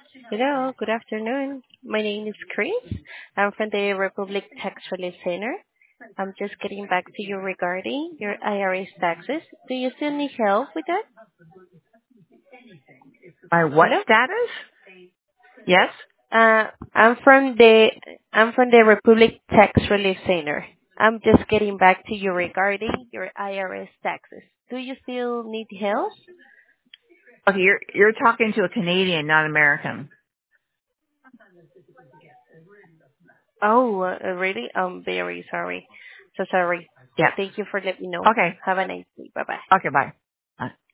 Hello, good afternoon. My name is Chris. I'm from the Republic Tax Relief Center. I'm just getting back to you regarding your IRS taxes. Do you still need help with that? My what Hello? status? Yes? Uh, I'm from the I'm from the Republic Tax Relief Center. I'm just getting back to you regarding your IRS taxes. Do you still need help? Okay, you're talking to a Canadian, not American. Oh, really? I'm very sorry. So sorry. Yeah. Thank you for letting me know. Okay. Have a nice day. Bye bye. Okay, bye.